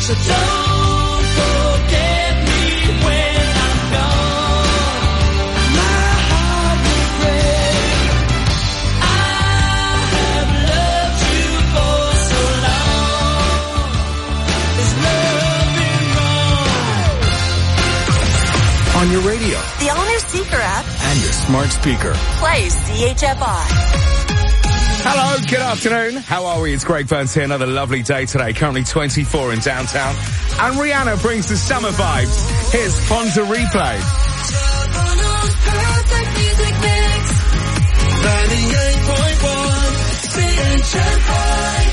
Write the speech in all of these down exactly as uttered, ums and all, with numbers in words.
So don't forget me when I'm gone. My heart will break. I have loved you for so long. There's nothing wrong. On your radio, the all-new Seeker app, and your smart speaker. Play C H F I. Hello, good afternoon. How are we? It's Greg Burns here. Another lovely day today. Currently twenty-four in downtown. And Rihanna brings the summer vibes. Here's Fonza Replay. ninety-eight point one C H F I.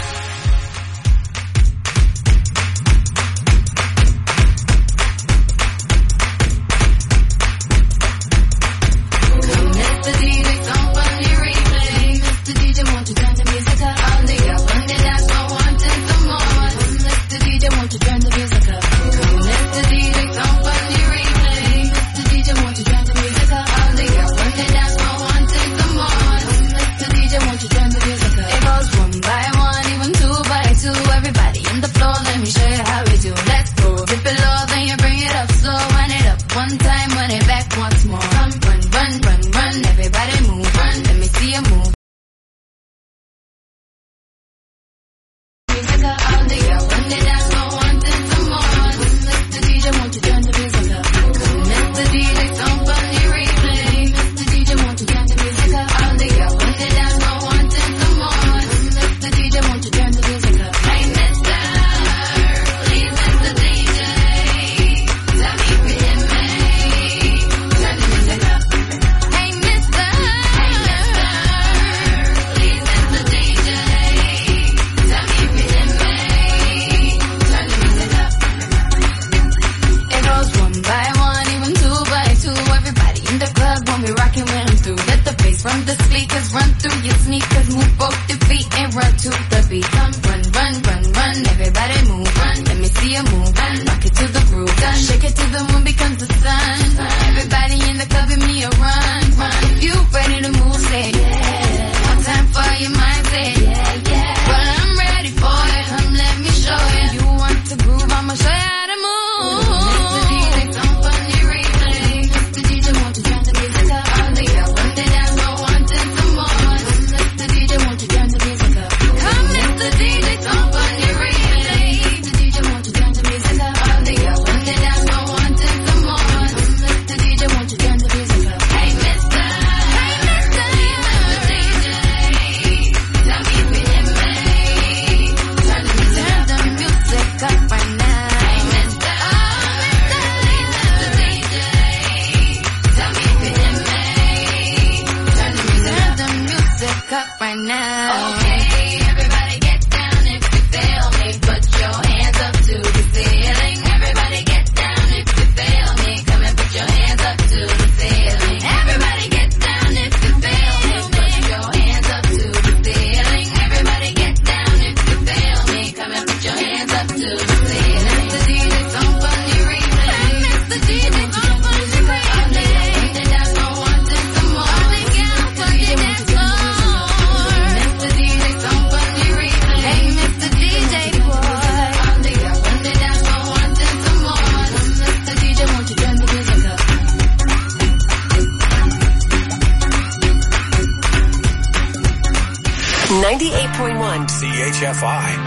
ninety-eight point one C H F I.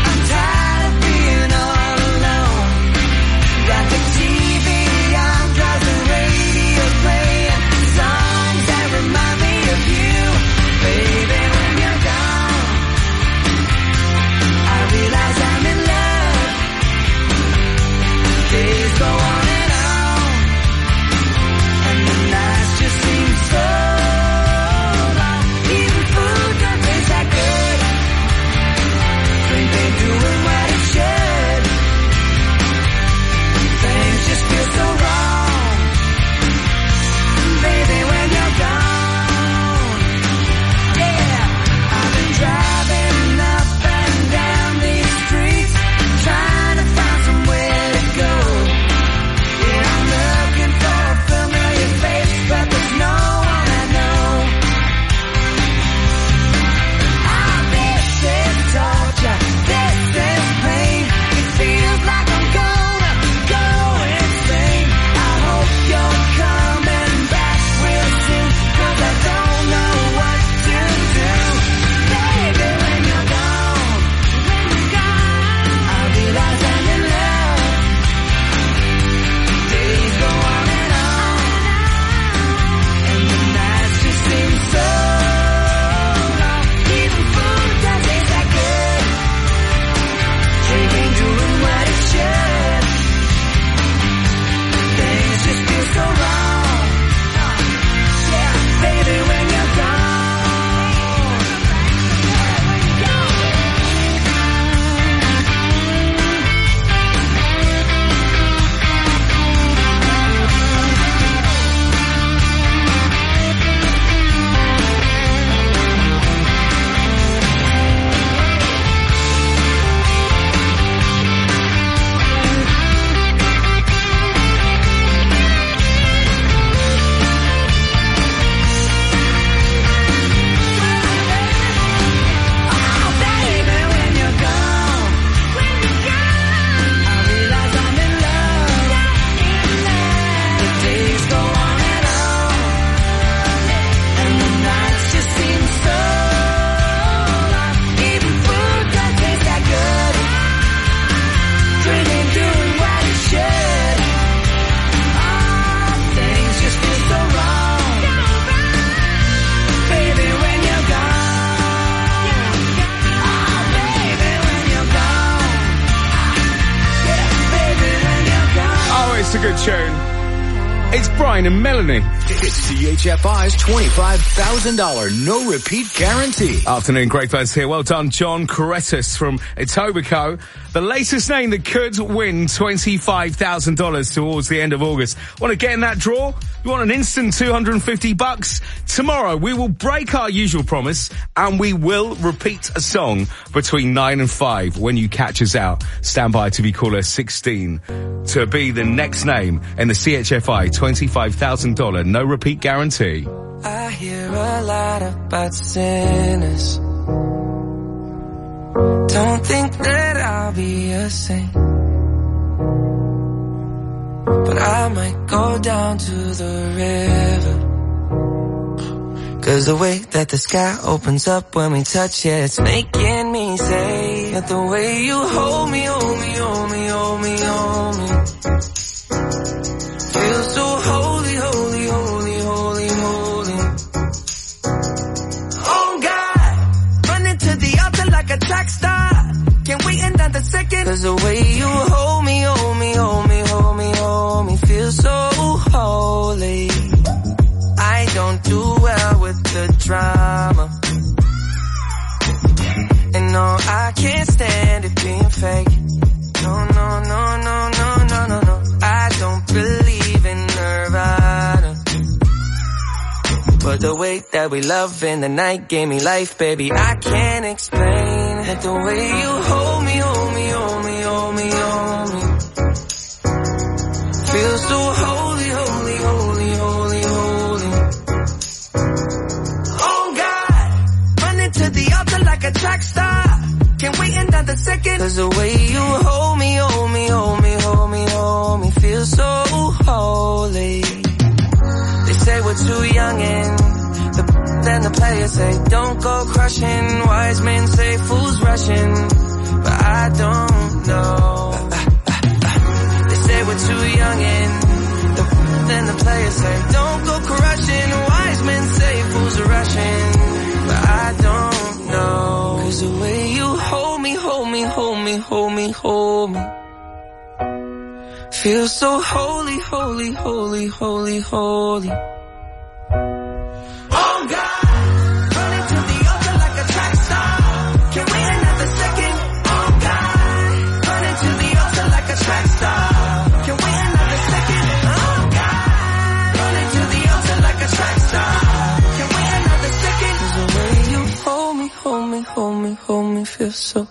T V on drive. that's a good tune. It's Brian and Melanie. It's C H F I's twenty-five thousand dollars no repeat guarantee. Afternoon, great fans here. Well done, John Coretus from Etobicoke. The latest name that could win twenty-five thousand dollars towards the end of August. Want to get in that draw? You want an instant two hundred fifty bucks? Tomorrow we will break our usual promise and we will repeat a song between nine and five when you catch us out. Stand by to be caller sixteen to be the next name in the C H F I twenty-five thousand dollars no repeat guarantee. I hear a lot about sinners. Don't think that I'll be a saint, but I might go down to the river. Cause the way that the sky opens up when we touch it, it's making me say that the way you hold me, hold me, hold me, hold me, hold me, feels so holy, holy, holy, holy, holy. Oh God, running to the altar like a track star. Can't wait another second. Cause the way you hold me, hold me, hold me, hold me, hold me, feels so holy. I don't do well with the drama, and no, I can't stand it being fake. No, no, no, no, no, no, no, no. I don't believe in Nirvana, but the way that we love in the night gave me life, baby. I can't explain that the way you hold me, hold me, hold me, hold me, hold me, feels so holy, holy, holy, holy, holy. Oh God, running to the altar like a track star. Can't wait another second. Cause the way you hold me, hold me, hold me, hold me, hold me, feels so holy. They say we're too young and the, then the players say don't go crushing. Wise men say fools rushing, but I don't know. They say we're too young and the, then the players say don't go crushing. Wise men say fools are rushing, but I don't know. Cause the way you hold me, hold me, hold me, hold me, hold me, feels so holy, holy, holy, holy, holy. Oh God, running to the altar like a track star. Can't wait another second. Oh God, running to the altar like a track star. Can't wait another second. Oh God, running to the altar like a track star. Can't wait another second. Cause the way you hold me, hold me, hold me, hold me, feels so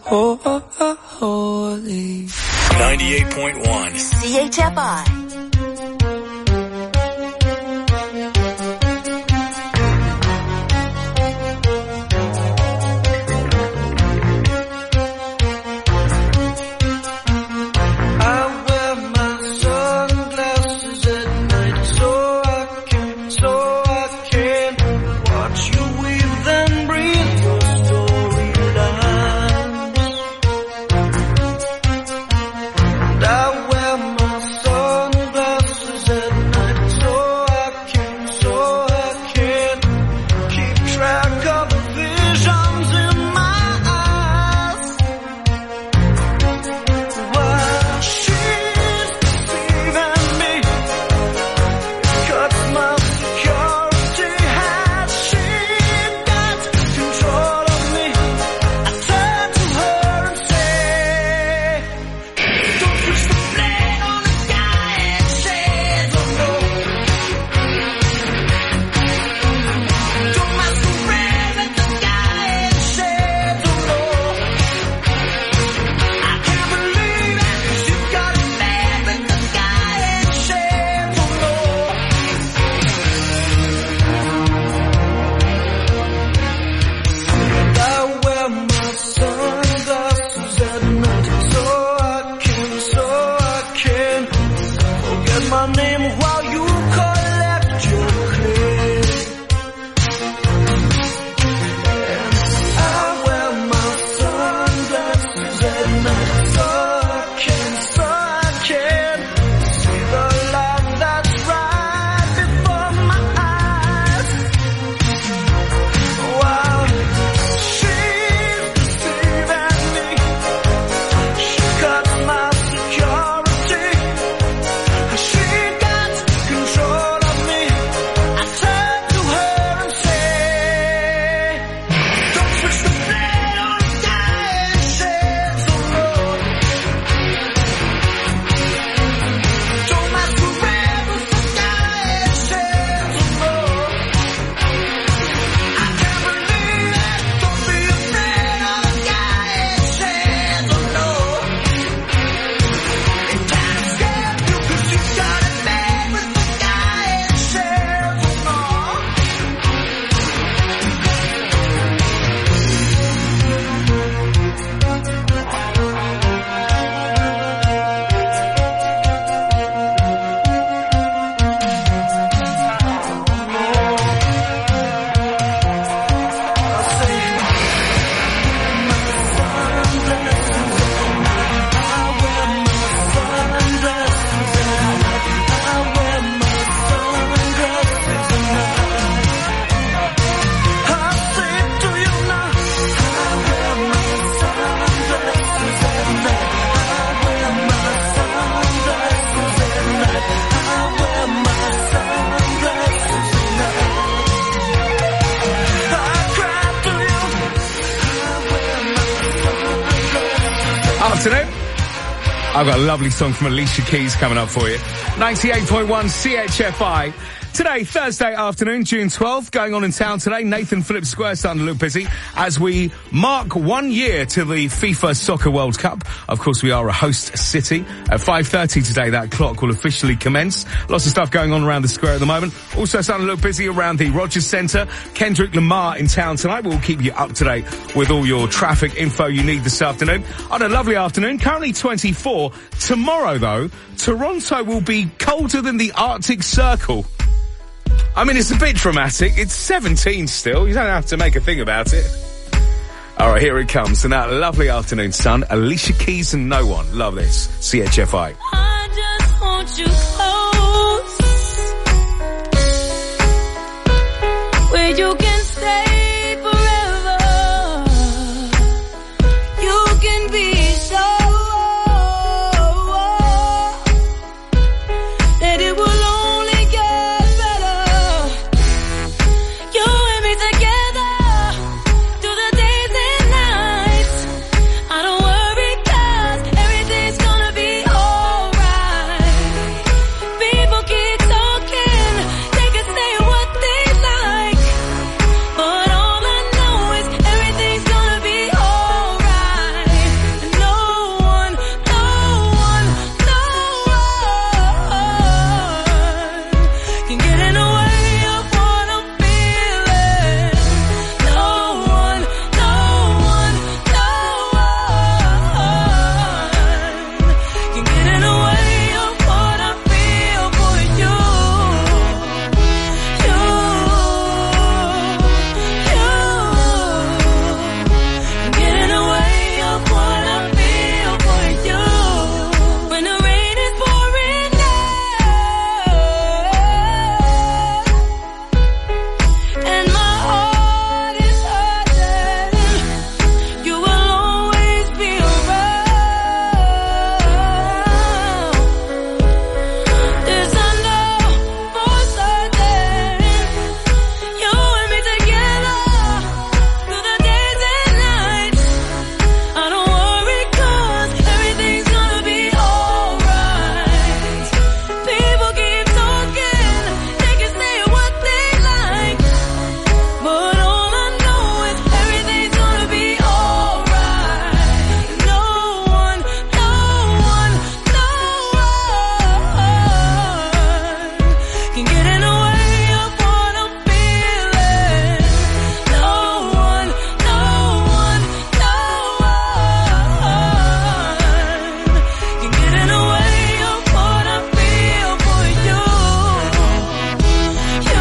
holy. ninety-eight point one C H F I. I wear my afternoon. I've got a lovely song from Alicia Keys coming up for you. ninety-eight point one C H F I. Today, Thursday afternoon, June twelfth, going on in town today. Nathan Phillips Square starting to look busy as we mark one year to the FIFA Soccer World Cup. Of course, we are a host city. At five thirty today, that clock will officially commence. Lots of stuff going on around the square at the moment. Also starting to look busy around the Rogers Centre. Kendrick Lamar in town tonight. We'll keep you up to date with all your traffic info you need this afternoon. On a lovely afternoon, currently twenty-four. Tomorrow, though, Toronto will be colder than the Arctic Circle. I mean, it's a bit dramatic. It's seventeen still. You don't have to make a thing about it. All right, here it comes. And that lovely afternoon sun. Alicia Keys and No One. Love this. C H F I. I just want you close, where you can stay forever. You can be sure that it will only get better. You and me together through the days and nights. I don't worry 'cause everything's gonna be alright. People keep talking, they can say what they like, but all I know is everything's gonna be alright. And no one, no one, no one can get in the way of what I'm feeling. No one, no one, no one can get in the way of what I feel for you. You, you can get in the way of what I feel for you. When the rain is pouring down and my heart is hurting, you will always be around. This I know for certain. You and me together through the days and nights. I don't worry 'cause everything's gonna be alright. People keep talking, they can say what they like, but all I know is everything's gonna be alright. No one, no one, no one can get in the way of what I'm feeling. No one, no one, no one can get in the way of what I feel for you. You,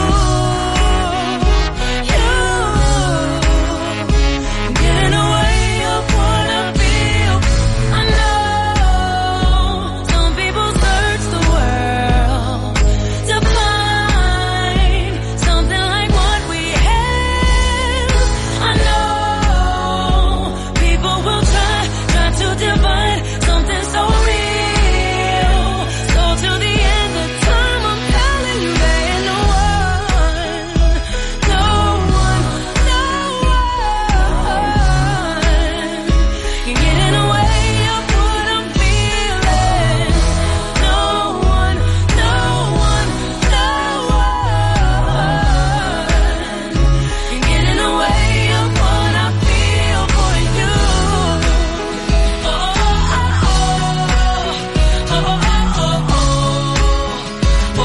you get in the way of what I feel. I know some people search the world to find something like what we have. I know people will try, try to divide something so real. So till the end of time, I'm telling you there ain't no one, no one, no one can get in the way of what I'm feeling. No one, no one, no one can get in the way of what I feel for you. Oh, oh, oh, oh, oh, oh, oh, oh,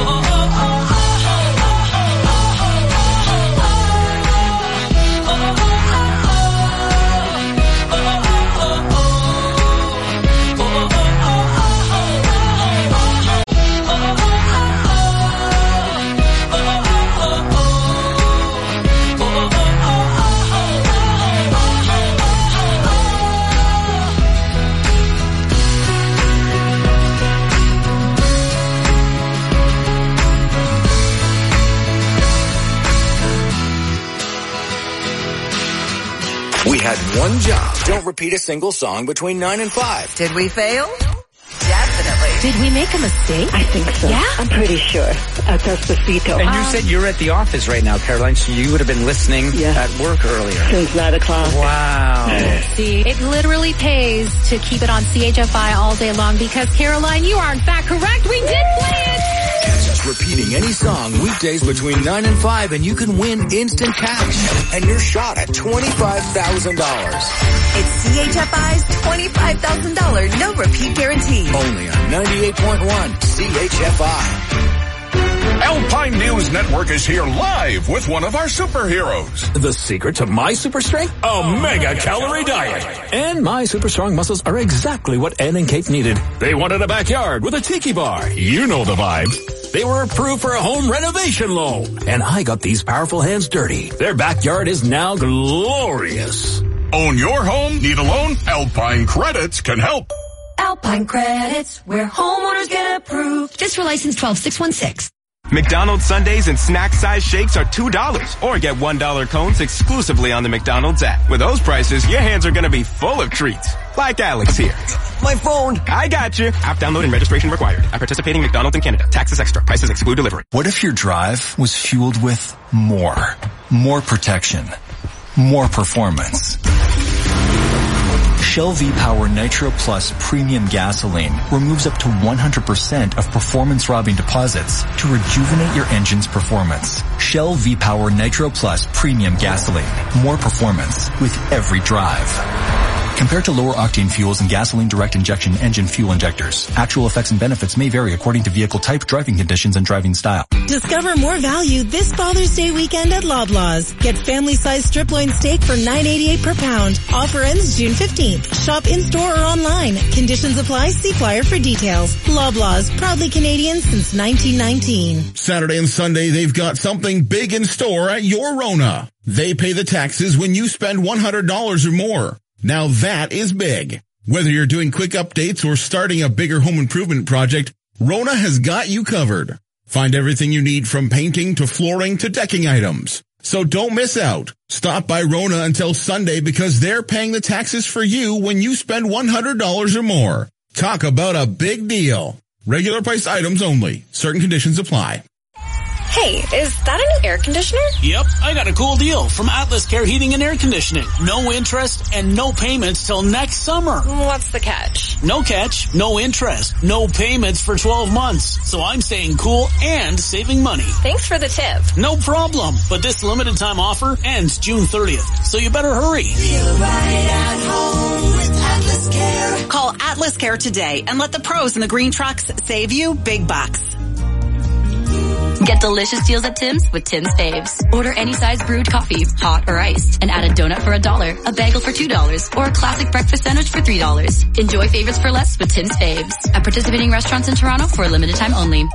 We had one job. Don't repeat a single song between nine and five. Did we fail? Definitely. Did we make a mistake? I think so. Yeah? I'm pretty sure. Uh, Despacito. And you Um, said you're at the office right now, Caroline, so you would have been listening Yeah. at work earlier. Since nine o'clock. Wow. See, it literally pays to keep it on C H F I all day long because, Caroline, you are in fact correct. We did play it. Catch us repeating any song weekdays between nine and five and you can win instant cash and your shot at twenty-five thousand dollars. It's C H F I's twenty-five thousand dollars no repeat guarantee. Only on ninety-eight point one C H F I. Alpine News Network is here live with one of our superheroes. The secret to my super strength? A mega calorie diet. And my super strong muscles are exactly what Ed and Kate needed. They wanted a backyard with a tiki bar. You know the vibe. They were approved for a home renovation loan. And I got these powerful hands dirty. Their backyard is now glorious. Own your home? Need a loan? Alpine Credits can help. Alpine Credits, where homeowners get approved. Just for license twelve six one six. McDonald's Sundaes and snack-size shakes are two dollars. Or get one dollar cones exclusively on the McDonald's app. With those prices, your hands are gonna be full of treats. Like Alex here. My phone. I got you. App download and registration required. At participating McDonald's in Canada. Taxes extra. Prices exclude delivery. What if your drive was fueled with more? More protection. More performance. Shell V-Power Nitro Plus Premium Gasoline removes up to one hundred percent of performance-robbing deposits to rejuvenate your engine's performance. Shell V-Power Nitro Plus Premium Gasoline. More performance with every drive. Compared to lower octane fuels and gasoline direct injection engine fuel injectors, actual effects and benefits may vary according to vehicle type, driving conditions, and driving style. Discover more value this Father's Day weekend at Loblaws. Get family-sized strip loin steak for nine eighty-eight per pound. Offer ends June fifteenth. Shop in-store or online. Conditions apply. See flyer for details. Loblaws, proudly Canadian since nineteen nineteen. Saturday and Sunday, they've got something big in store at your Rona. They pay the taxes when you spend one hundred dollars or more. Now that is big. Whether you're doing quick updates or starting a bigger home improvement project, Rona has got you covered. Find everything you need from painting to flooring to decking items. So don't miss out. Stop by Rona until Sunday because they're paying the taxes for you when you spend one hundred dollars or more. Talk about a big deal. Regular priced items only. Certain conditions apply. Hey, is that a new air conditioner? Yep, I got a cool deal from Atlas Care Heating and Air Conditioning. No interest and no payments till next summer. What's the catch? No catch, no interest, no payments for twelve months. So I'm staying cool and saving money. Thanks for the tip. No problem, but this limited time offer ends June thirtieth, so you better hurry. Feel right at home with Atlas Care. Call Atlas Care today and let the pros in the green trucks save you big bucks. Get delicious deals at Tim's with Tim's Faves. Order any size brewed coffee, hot or iced, and add a donut for a dollar, a bagel for two dollars, or a classic breakfast sandwich for three dollars. Enjoy favorites for less with Tim's Faves. At participating restaurants in Toronto for a limited time only.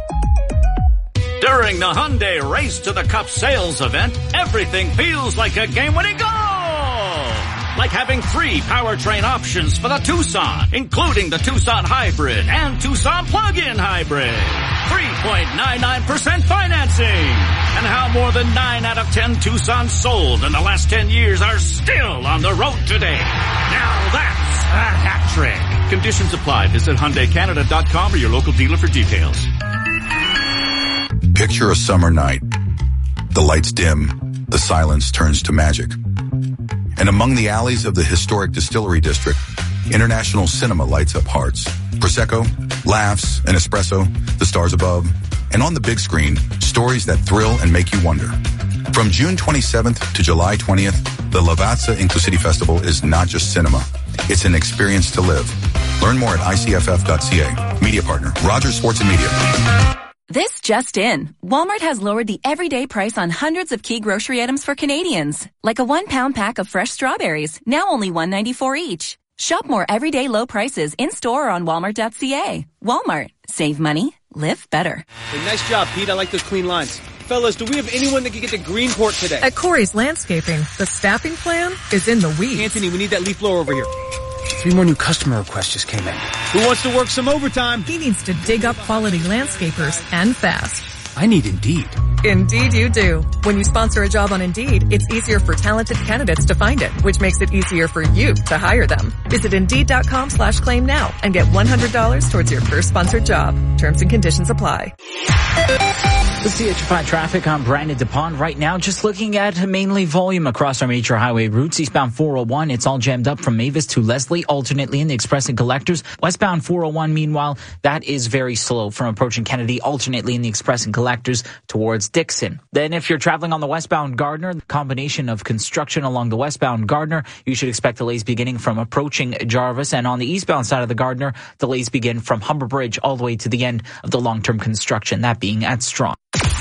During the Hyundai Race to the Cup sales event, everything feels like a game-winning goal! Like having three powertrain options for the Tucson, including the Tucson Hybrid and Tucson Plug-in Hybrid. three point nine nine percent financing. And how more than nine out of ten Tucsons sold in the last ten years are still on the road today. Now that's a hat trick. Conditions apply. Visit Hyundai Canada dot com or your local dealer for details. Picture a summer night. The lights dim. The silence turns to magic. And among the alleys of the historic Distillery District, international cinema lights up hearts. Prosecco, laughs, an espresso, the stars above, and on the big screen, stories that thrill and make you wonder. From June twenty-seventh to July twentieth, the Lavazza Inclusivity Festival is not just cinema. It's an experience to live. Learn more at I C F F dot C A. Media partner, Rogers Sports and Media. This just in. Walmart has lowered the everyday price on hundreds of key grocery items for Canadians. Like a one pound pack of fresh strawberries, now only one ninety-four each. Shop more everyday low prices in-store or on walmart dot c a. Walmart. Save money. Live better. Hey, nice job, Pete. I like those clean lines. Fellas, do we have anyone that can get to Greenport today? At Corey's Landscaping, the staffing plan is in the weeds. Anthony, we need that leaf blower over here. Three more new customer requests just came in. Who wants to work some overtime? He needs to dig up quality landscapers and fast. I need Indeed. Indeed you do. When you sponsor a job on Indeed, it's easier for talented candidates to find it, which makes it easier for you to hire them. Visit Indeed.com slash claim now and get one hundred dollars towards your first sponsored job. Terms and conditions apply. The C H F I traffic on Brandon DePond right now, just looking at mainly volume across our major highway routes. Eastbound four oh one, it's all jammed up from Mavis to Leslie, alternately in the Express and Collectors. Westbound four oh one, meanwhile, that is very slow from approaching Kennedy, alternately in the Express and Collectors towards Dixon. Then if you're traveling on the westbound Gardner, combination of construction along the westbound Gardner, you should expect delays beginning from approaching Jarvis. And on the eastbound side of the Gardner, delays begin from Humber Bridge all the way to the end of the long-term construction, that being at Strong.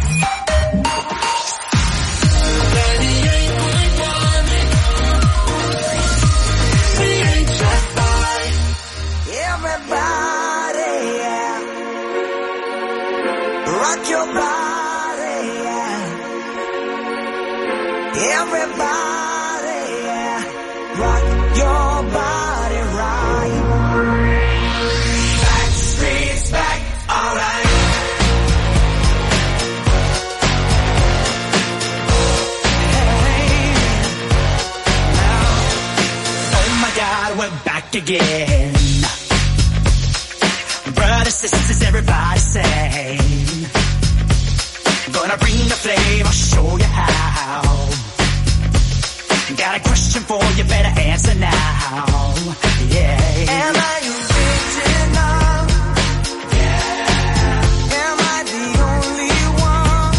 Rock your body, yeah. Everybody, yeah. Rock your body right. Back streets back, alright. Hey, now, oh my God, we're back again. Brothers, sisters, everybody sing. Gonna bring the flame, I'll show you how. Got a question for you, better answer now. Yeah. Am I original? Yeah. Am I the only one?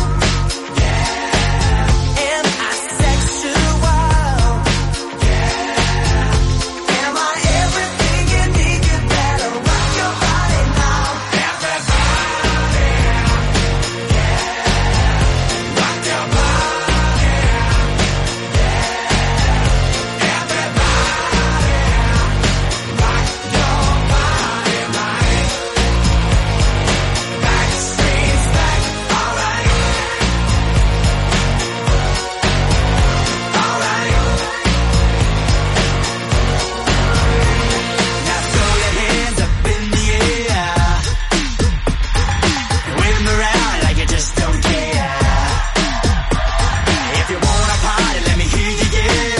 Yeah. Am I sexual? Yeah. Am I everything you need? You better rock your body now. Everybody. Yeah. Rock your body. Yeah. Everybody. Rock your body right. Back streets back, alright. Alright. Now throw your hands up in the air. Wave them around like you just don't care. If you wanna party, let me hear you, yeah.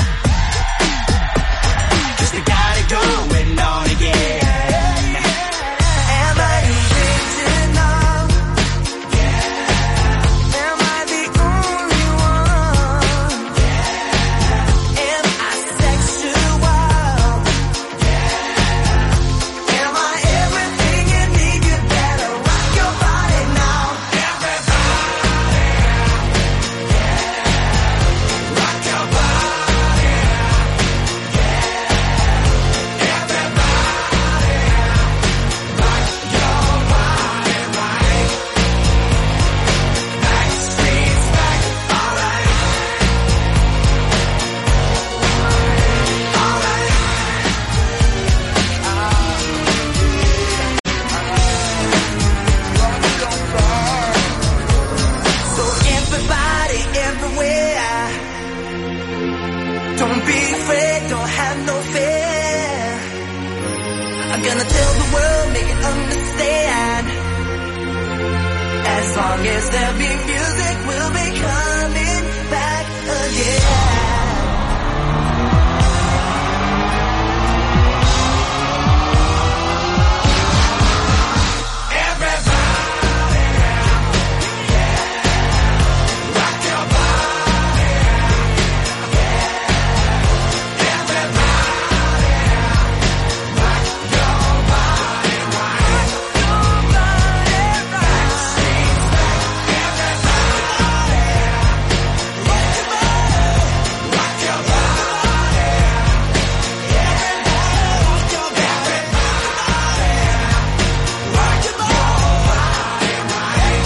'Cause we got it going on again. Am I original? Yeah. Am I the only one? Yeah. Am I sexual? Yeah. Am I everything you need? You better rock your body now. Everybody. Yeah. Rock your body. Yeah. Everybody. Rock your body right. Back streets back, alright. Alright. So everybody, everywhere, don't be afraid, don't have no fear. I'm gonna tell the world, make it understand. As long as there be music, we'll be coming back again. Everybody, yeah. Rock your body, yeah. Everybody, rock your body right. Your body right. Streets back, everybody, rock your body, rock your body, yeah. Rock your body, rock your body right.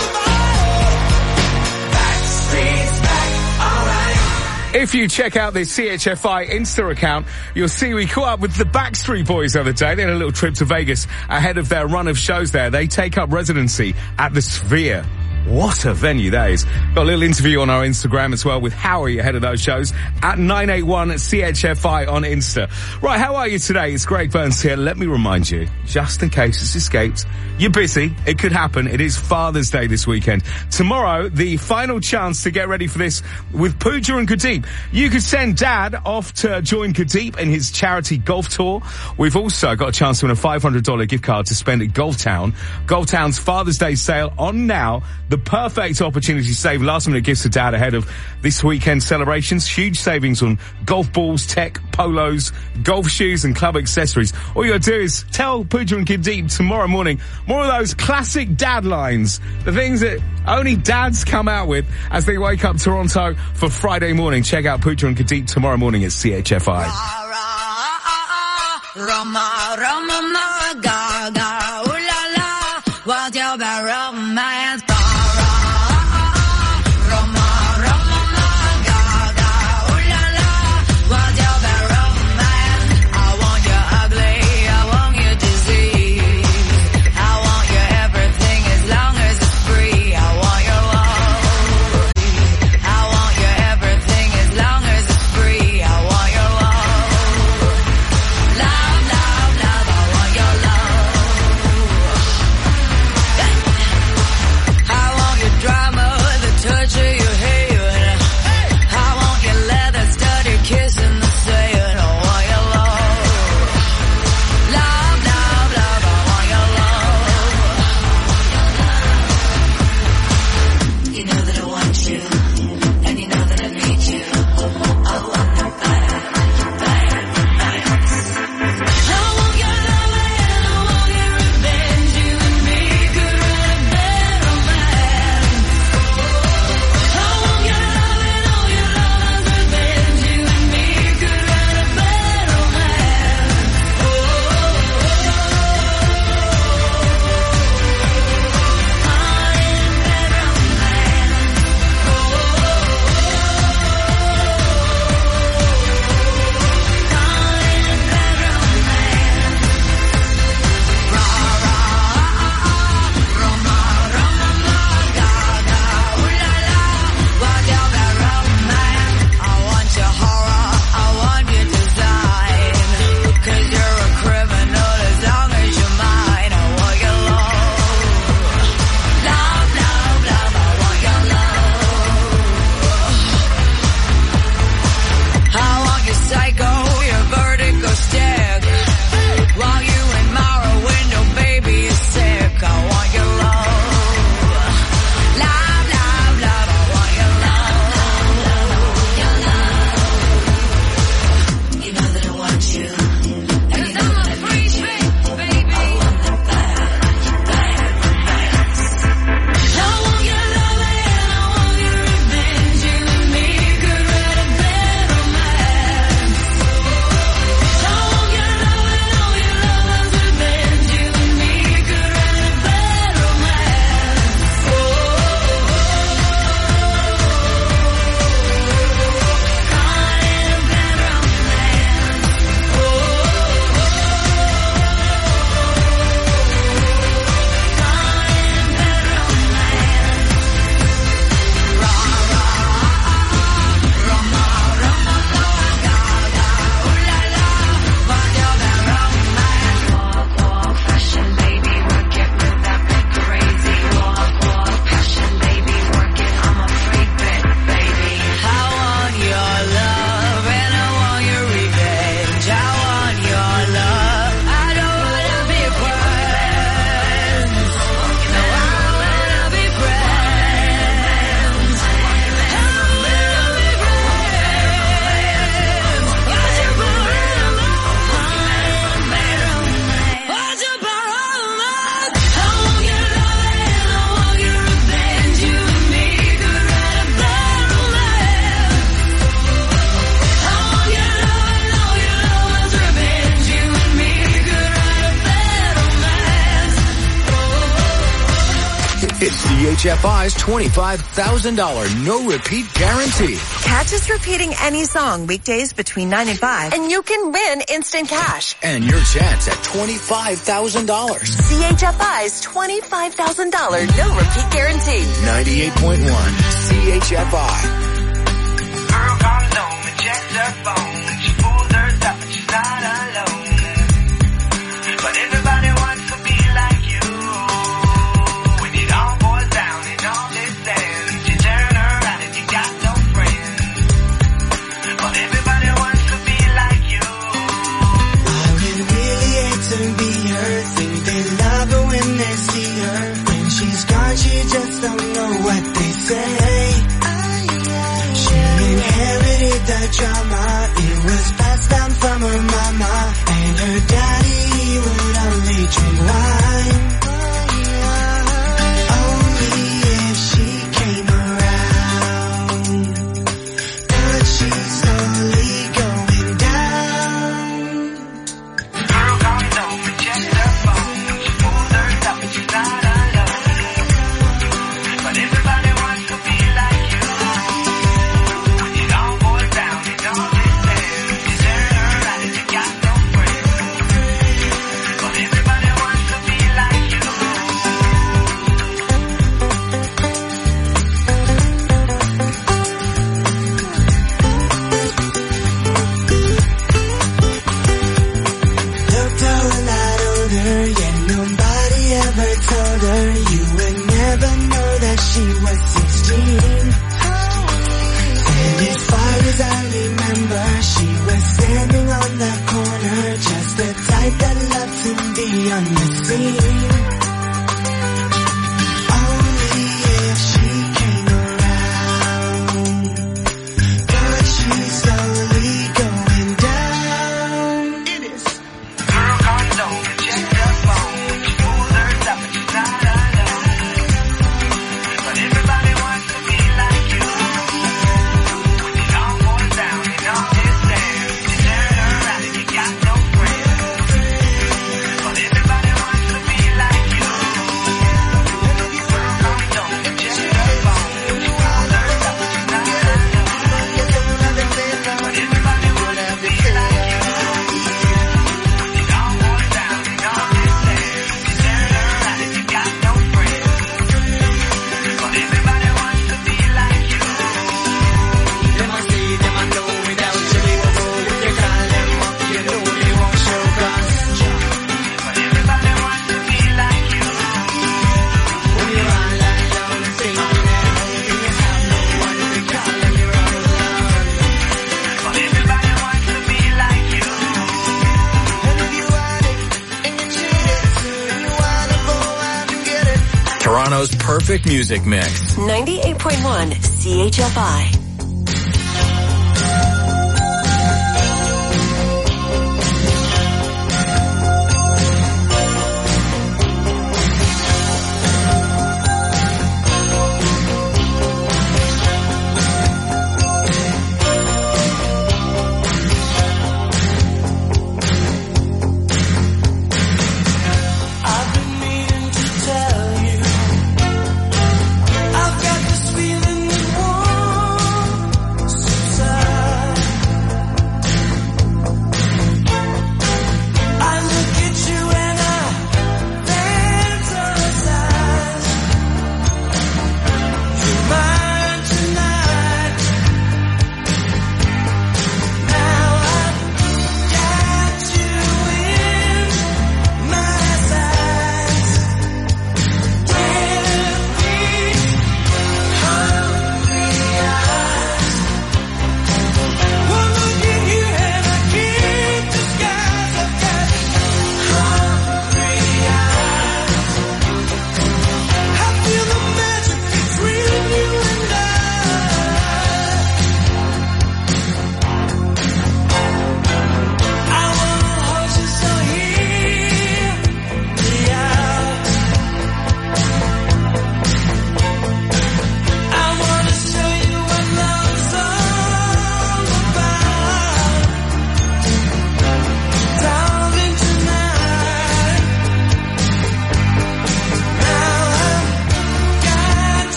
Back streets back, alright. If you check out the C H F I Insta account, you'll see we caught up with the Backstreet Boys the other day. They had a little trip to Vegas ahead of their run of shows there. They take up residency at the Sphere. What a venue that is. Got a little interview on our Instagram as well with Howie ahead of those shows at nine eight one C H F I on Insta. Right, how are you today? It's Greg Burns here. Let me remind you, just in case it's escaped, you're busy. It could happen. It is Father's Day this weekend. Tomorrow, the final chance to get ready for this with Pooja and Kadeep. You could send Dad off to join Kadeep in his charity golf tour. We've also got a chance to win a five hundred dollars gift card to spend at Golf Town. Golf Town's Father's Day sale on now. The perfect opportunity to save last minute gifts to Dad ahead of this weekend celebrations. Huge savings on golf balls, tech, polos, golf shoes and club accessories. All you gotta do is tell Pooja and Kadeep tomorrow morning more of those classic dad lines. The things that only dads come out with as they wake up Toronto for Friday morning. Check out Pooja and Kadeep tomorrow morning at C H F I. Roma, Roma, ma, ga, ga, ooh la la, what's your bad romance? Love, love, love, I want your love. H F I's twenty-five thousand dollars no-repeat guarantee. Catch us repeating any song weekdays between nine and five, and you can win instant cash. And your chance at twenty-five thousand dollars. C H F I's twenty-five thousand dollars no-repeat guarantee. ninety-eight point one C H F I. Girl comes home and checks her phone. She pulls her stuff and she's not alone. But everybody wants to be like you. When it all boils down and all is said, you turn around and you got no friends. But everybody wants to be like you. I would really hate to be her. Think they love her when they see her. When she's gone, she just don't know what they say. She inherited the drama. It was passed down from her mama. And her daddy, he would only drink wine. Only if she came around. But she's slowly going down. Girl comes home and checks her phone. She pulls her stuff and she's not alone. But everybody wants to be like you. When it all boils down and all is said, you turn around and you got no friends. But everybody wants to be like you. Looked a whole lot older, yet nobody ever told her. You would never know that she was sixteen. And as far as I remember, she was standing on the corner, just the type that loved to be on the scene. Only if she came around. But she's slowly going down. It is. Girl comes home and checks her phone. She pulls her stuff and she's not alone. But everybody wants to be like you. When it all boils down and all is said, you turn around and you got no friends. But everybody wants to be like you. Girl comes home and checks her phone. She pulls her stuff and she's not alone. But everybody wants to be like you. When it all boils down and all is said, you turn around and you got no friends. But everybody wants to be like you. Them I see, them I know, without you they won't know. If you call them up, you know they won't show cause. But everybody wants to be like you. When you're all lying down and singing and hoping you have no one to call and you're all alone. But everybody wants to be like you. And if you want it, and you need it, and you wanna go out and get it. Toronto's perfect music mix. ninety-eight point one C H F I. I've been meaning to tell you, I've got this feeling that won't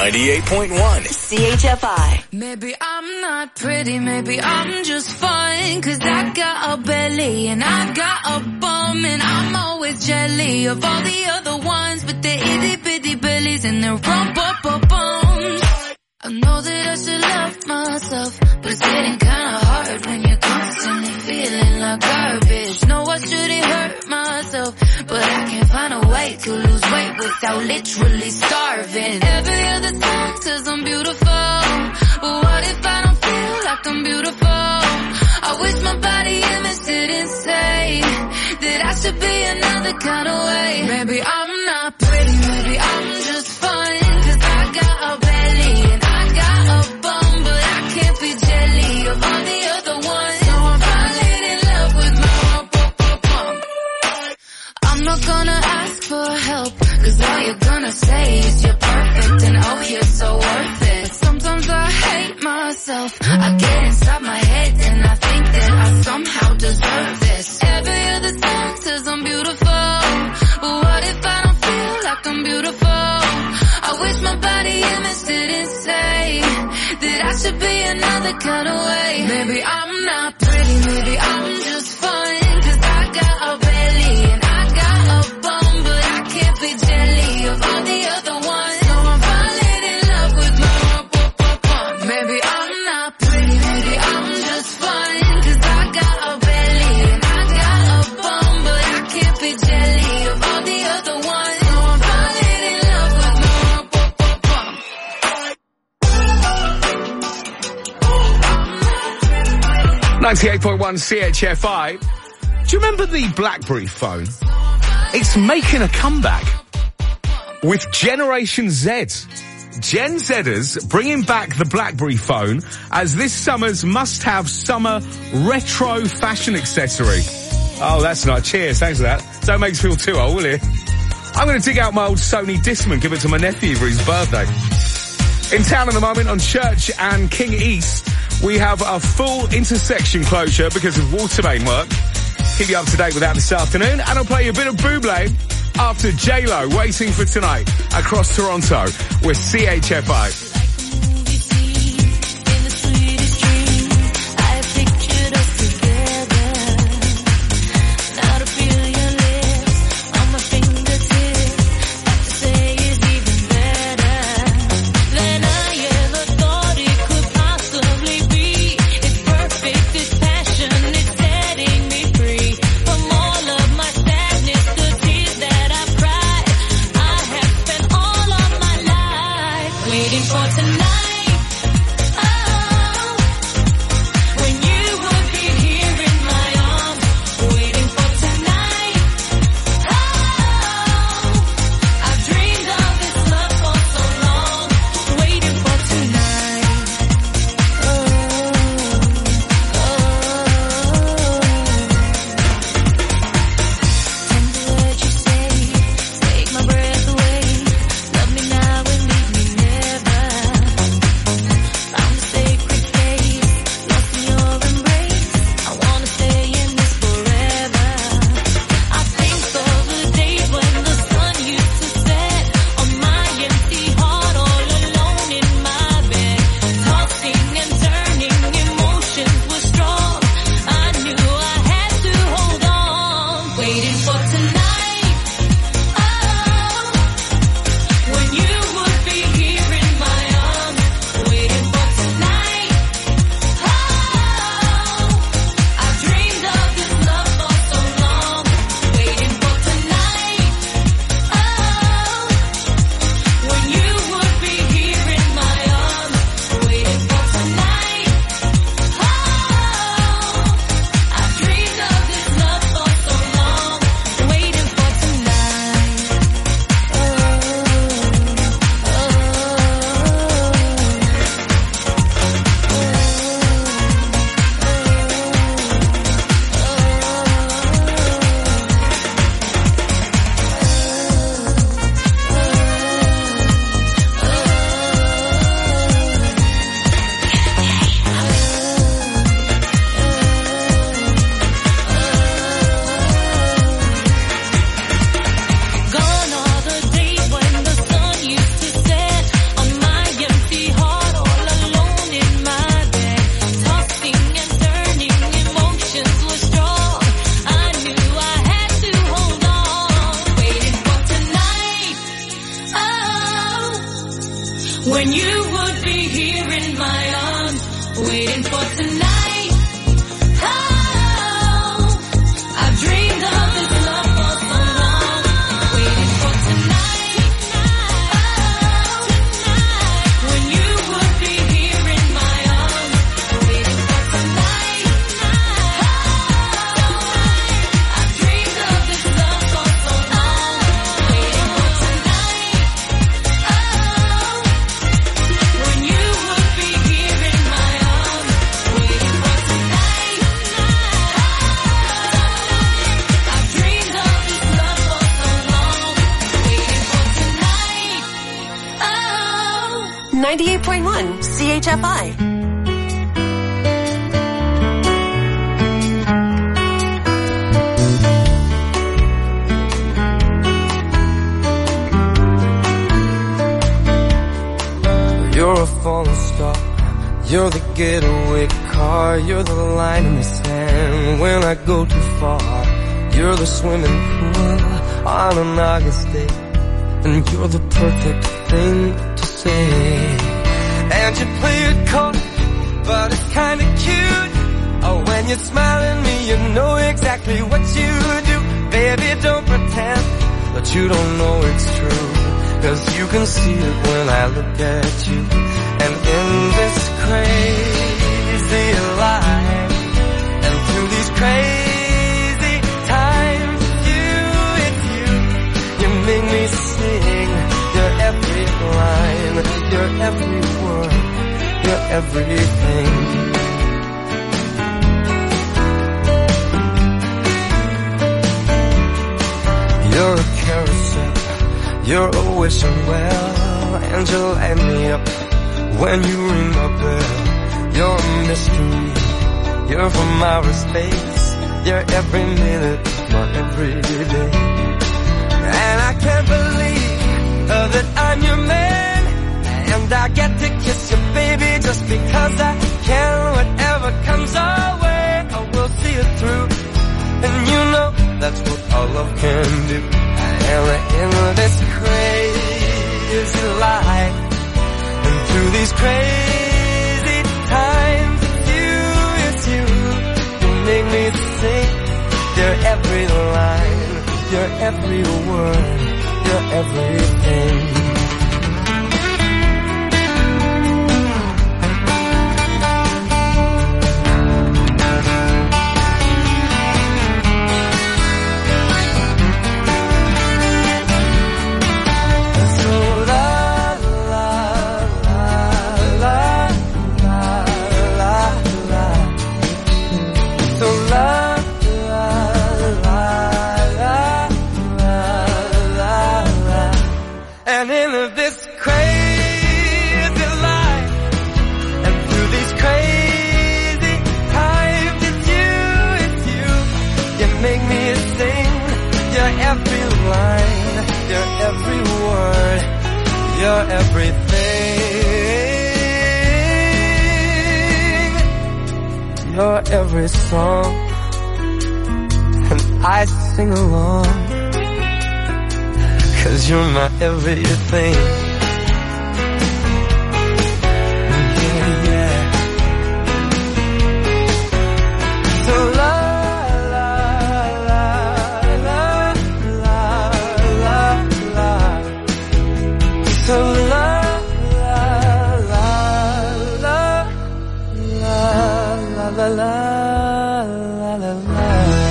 ninety-eight point one C H F I. Maybe I'm not pretty, maybe I'm just fine. Cause I got a belly and I got a bum. And I'm always jelly of all the other ones with their itty bitty bellies and their rump up up bums. I know that I should love myself, but it's getting kinda hard when you're constantly feeling like garbage. No, I shouldn't hurt myself, but I can't find a way to lose weight without literally starving. Every other song says I'm beautiful, but what if I don't feel like I'm beautiful? I wish my body image didn't say that I should be another kind of way. Maybe I'm not pretty, maybe I'm just fine. Cause I got a belly and I got a bum, but I can't be jelly of all the other ones. So I'm falling in love with my rump, rump, rump, rump. I'm not gonna ask for help, cause all you're gonna say is you're perfect and oh you're so worth it. Sometimes I hate myself, I get inside my head and I think that I somehow deserve this. Every other song says I'm beautiful, but what if I don't feel like I'm beautiful? I wish my body image didn't say that I should be another kind of way. Maybe I'm not pretty, maybe I'm just fine. Cause I got a belly and I got a bum, but I can't be jelly of all the other ones. So I'm falling in love with my rump, rump, rump, rump. Maybe I'm not pretty, maybe I'm just fine. Cause I got a belly and I got a bum, but I can't be jelly of all the other ones. So I'm falling in love with my rump, rump, rump, rump. ninety-eight point one C H F I. Do you remember the BlackBerry phone? It's making a comeback with Generation Z. Gen Zers bringing back the BlackBerry phone as this summer's must-have summer retro fashion accessory. Oh, that's nice. Cheers. Thanks for that. Don't make us feel too old, will you? I'm going to dig out my old Sony Discman, give it to my nephew for his birthday. In town at the moment on Church and King East, we have a full intersection closure because of water main work. Keep you up to date with that this afternoon, and I'll play you a bit of Bublé after J-Lo, Waiting for Tonight, across Toronto with C H F I. Waiting for tonight. ninety-eight point one C H F I. You're a falling star, you're the getaway car, you're the line in the sand when I go too far. You're the swimming pool on an August day, and you're the perfect thing to say. And you play it cold, but it's kinda cute. Oh, when you smile at me, you know exactly what you do. Baby, don't pretend that you don't know it's true, 'cause you can see it when I look at you. And in this crazy life, and through these crazy times, you, it's you, you make me sing your every line, your every word, your everything. You're a carousel, you're a wishing well, and you light me up when you ring my bell. You're a mystery, you're from outer space, you're every minute, my every day. And I can't believe uh, that I'm your man, and I get to kiss you, baby, just because I can. Whatever comes our way, I will see it through, and you know that's what our love can do. And in this crazy life, and through these crazy times, it's you, it's you, you make me sing your every line, your every word, your everything. And in this crazy life, and through these crazy times, it's you, it's you, you make me sing your every line, your every word, your everything, your every song, and I sing along, 'cause you're my everything. Yeah, yeah. So la la la la la la la. So la la la la la la la la la la.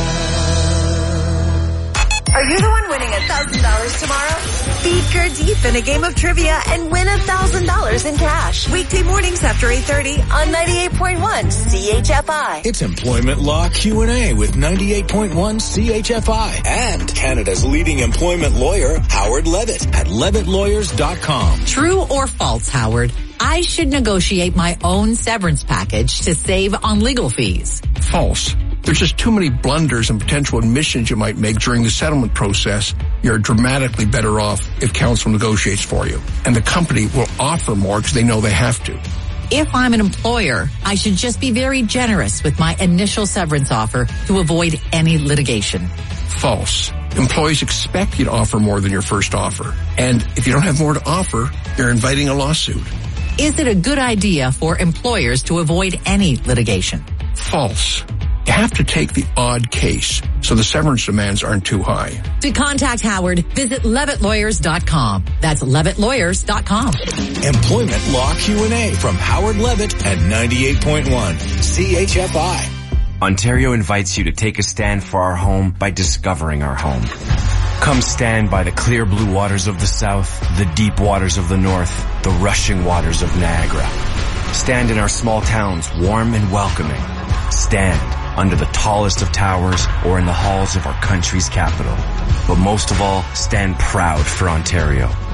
Are you the one winning a thousand dollars tomorrow? Beat Gurdeep in a game of trivia and win a thousand dollars in cash. Weekday mornings after eight thirty on ninety-eight point one C H F I. It's Employment Law Q and A with ninety-eight point one C H F I and Canada's leading employment lawyer, Howard Levitt at levitt lawyers dot com. True or false, Howard? I should negotiate my own severance package to save on legal fees. False. There's just too many blunders and potential admissions you might make during the settlement process. You're dramatically better off if counsel negotiates for you. And the company will offer more because they know they have to. If I'm an employer, I should just be very generous with my initial severance offer to avoid any litigation. False. Employees expect you to offer more than your first offer. And if you don't have more to offer, you're inviting a lawsuit. Is it a good idea for employers to avoid any litigation? False. You have to take the odd case so the severance demands aren't too high. To contact Howard, visit levitt lawyers dot com. That's levitt lawyers dot com. Employment Law Q and A from Howard Levitt at ninety-eight point one C H F I. Ontario invites you to take a stand for our home by discovering our home. Come stand by the clear blue waters of the south, the deep waters of the north, the rushing waters of Niagara. Stand in our small towns, warm and welcoming. Stand under the tallest of towers or in the halls of our country's capital. But most of all, stand proud for Ontario.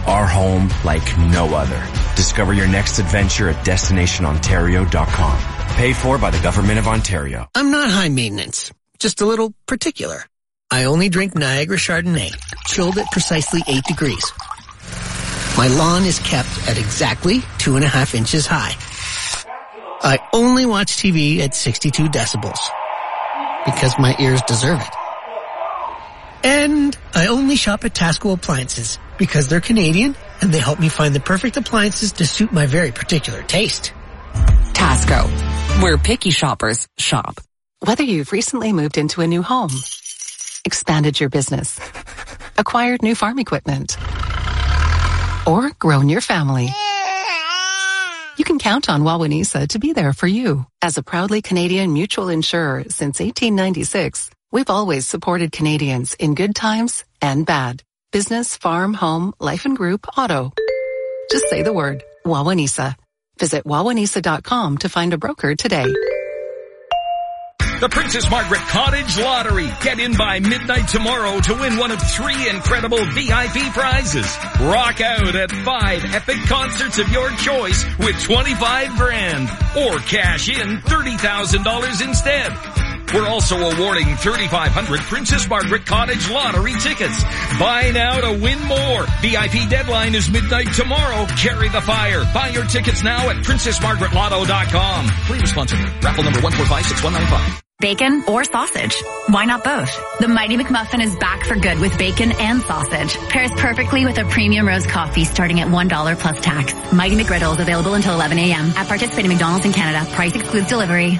Our home like no other. Discover your next adventure at destination ontario dot com. Paid for by the Government of Ontario. I'm not high maintenance, just a little particular. I only drink Niagara Chardonnay, chilled at precisely eight degrees. My lawn is kept at exactly two and a half inches high. I only watch T V at sixty-two decibels because my ears deserve it. And I only shop at Tasco Appliances because they're Canadian and they help me find the perfect appliances to suit my very particular taste. Tasco, where picky shoppers shop. Whether you've recently moved into a new home, expanded your business, acquired new farm equipment, or grown your family, you can count on Wawanesa to be there for you. As a proudly Canadian mutual insurer since eighteen ninety-six, we've always supported Canadians in good times and bad. Business, farm, home, life and group, auto. Just say the word, Wawanesa. Visit wawanesa dot com to find a broker today. The Princess Margaret Cottage Lottery. Get in by midnight tomorrow to win one of three incredible V I P prizes. Rock out at five epic concerts of your choice with twenty-five grand. Or cash in thirty thousand dollars instead. We're also awarding thirty-five hundred Princess Margaret Cottage Lottery tickets. Buy now to win more. V I P deadline is midnight tomorrow. Carry the fire. Buy your tickets now at princess margaret lotto dot com. Please responsibly. Raffle number one four five six one nine five. Bacon or sausage? Why not both? The Mighty McMuffin is back for good with bacon and sausage. Pairs perfectly with a premium roast coffee starting at one dollar plus tax. Mighty McGriddle is available until eleven a.m. at participating McDonald's in Canada. Price excludes delivery.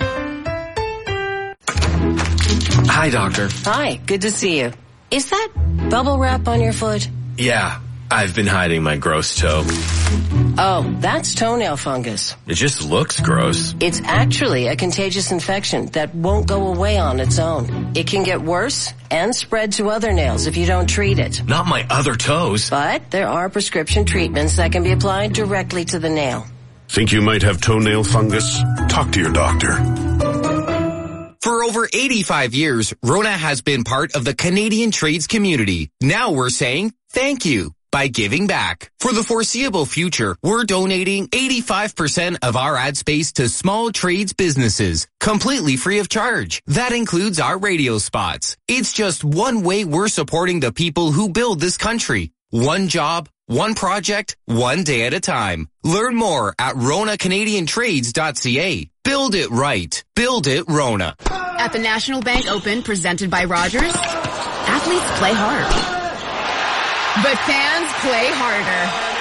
Hi, doctor. Hi, good to see you. Is that bubble wrap on your foot? Yeah, I've been hiding my gross toe. Oh, that's toenail fungus. It just looks gross. It's actually a contagious infection that won't go away on its own. It can get worse and spread to other nails if you don't treat it. Not my other toes. But there are prescription treatments that can be applied directly to the nail. Think you might have toenail fungus? Talk to your doctor. For over eighty-five years, Rona has been part of the Canadian trades community. Now we're saying thank you by giving back. For the foreseeable future, we're donating eighty-five percent of our ad space to small trades businesses, completely free of charge. That includes our radio spots. It's just one way we're supporting the people who build this country. One job, one project, one day at a time. Learn more at rona canadian trades dot c a. Build it right. Build it Rona. At the National Bank Open presented by Rogers, athletes play hard, but fans play harder.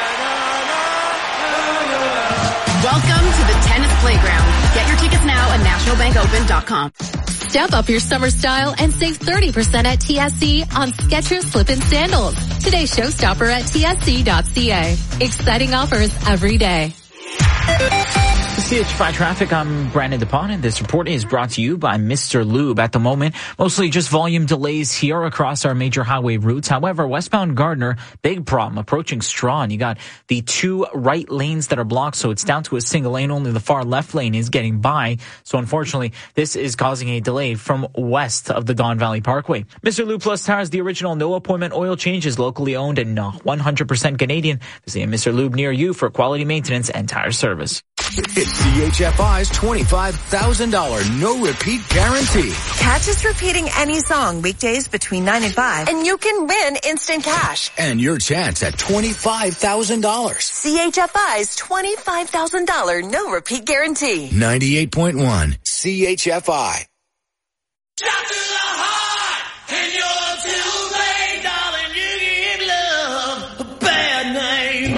Welcome to the tennis playground. Get your tickets now at national bank open dot com. Step up your summer style and save thirty percent at T S C on Skechers slip-in sandals. Today's showstopper at T S C dot c a. Exciting offers every day. C H five Traffic, I'm Brandon DePon, and this report is brought to you by Mister Lube. At the moment, mostly just volume delays here across our major highway routes. However, westbound Gardner, big problem approaching Strawn. You got the two right lanes that are blocked, so it's down to a single lane. Only the far left lane is getting by. So unfortunately, this is causing a delay from west of the Don Valley Parkway. Mister Lube Plus Tires, the original no appointment oil change, is locally owned and one hundred percent Canadian. Visit Mister Lube near you for quality maintenance and tire service. It's C H F I's twenty-five thousand dollars no-repeat guarantee. Catch us repeating any song weekdays between nine and five, and you can win instant cash. And your chance at twenty-five thousand dollars. C H F I's twenty-five thousand dollars no-repeat guarantee. ninety-eight point one C H F I. And you're too late, darling, you give love a bad name.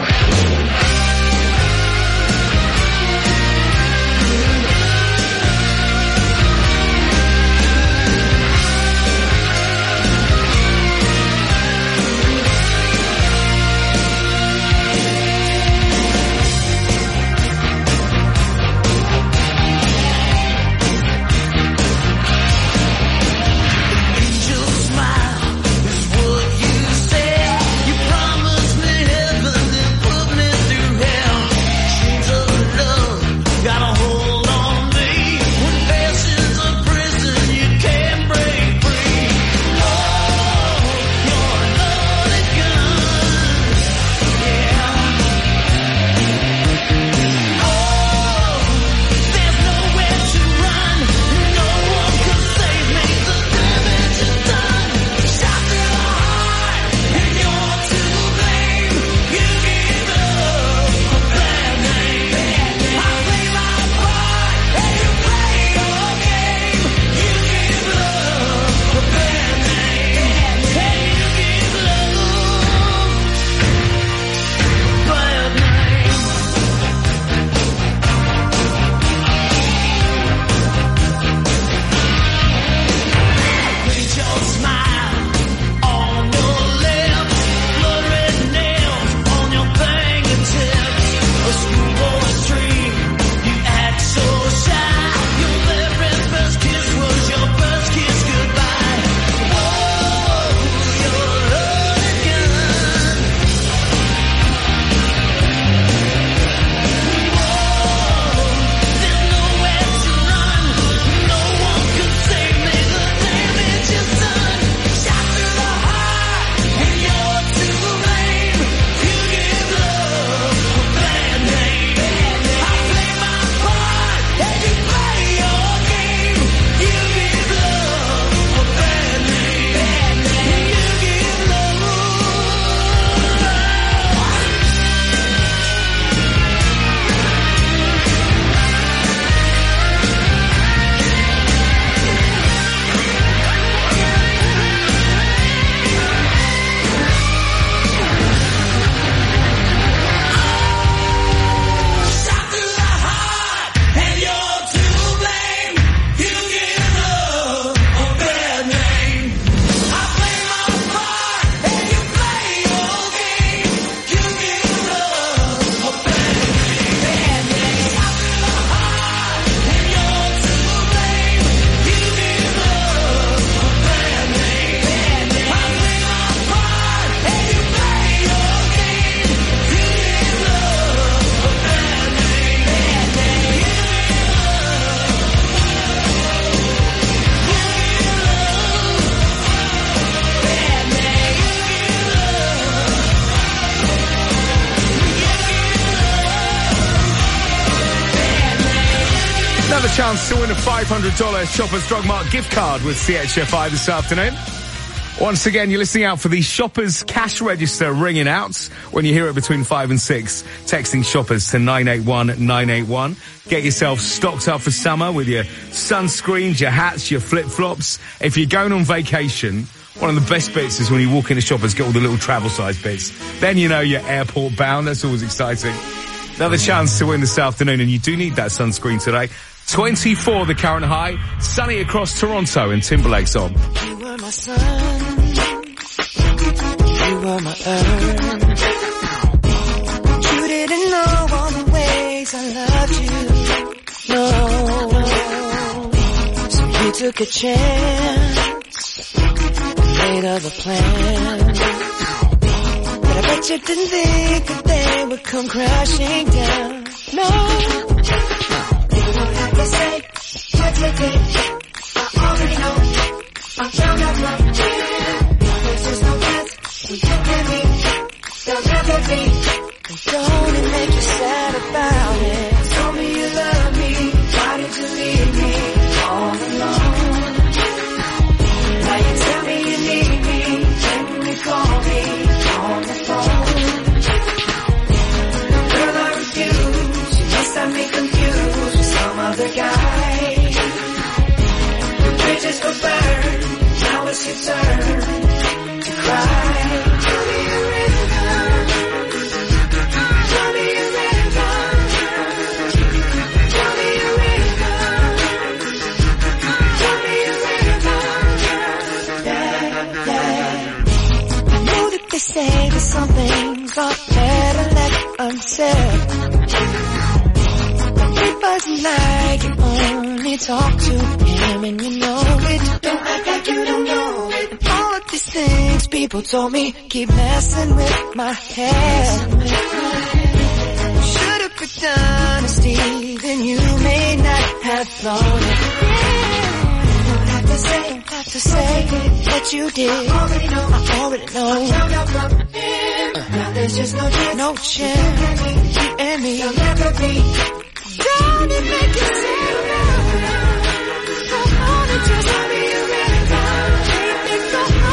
chance to win a five hundred dollars Shoppers Drug Mart gift card with C H F I this afternoon. Once again, you're listening out for the Shoppers cash register ringing out. When you hear it between five and six, texting Shoppers to nine eight one nine eight one. Get yourself stocked up for summer with your sunscreens, your hats, your flip-flops. If you're going on vacation, one of the best bits is when you walk into Shoppers, get all the little travel size bits. Then you know you're airport bound. That's always exciting. Another chance to win this afternoon, and you do need that sunscreen today. twenty-four the current high. Sunny across Toronto and Timberlake's on. You were my sun, you were my earth. You didn't know all the ways I loved you, no. So you took a chance, made other plans. But I bet you didn't think that they would come crashing down, no. You don't have to say what you did, I already know. I found out right here. There's just no chance we can get me. There'll never be. And don't it make you sad about it? Tell me you love me. Why did you leave me all alone? Now you tell me you need me. When you call me on the phone. Girl, I refuse. You must have me confused with some other guy. The bridges were burned. Now it's your turn to cry. Tell me a rhythm. Tell me a rhythm. Tell me a rhythm. Tell me a rhythm. Yeah, yeah. I know that they say that some things are better left unsaid. But it wasn't like you only talk to him and you know it. Don't act like you don't know it. All of these things people told me keep messing with my head. Should've picked honesty, then you may not have thought it. You don't have to say, don't have to say that you did. I already know, I already know. I found out from him. Now there's just no chance, no chance. You and me, you'll never be. Don't it make you sad now? I wanna just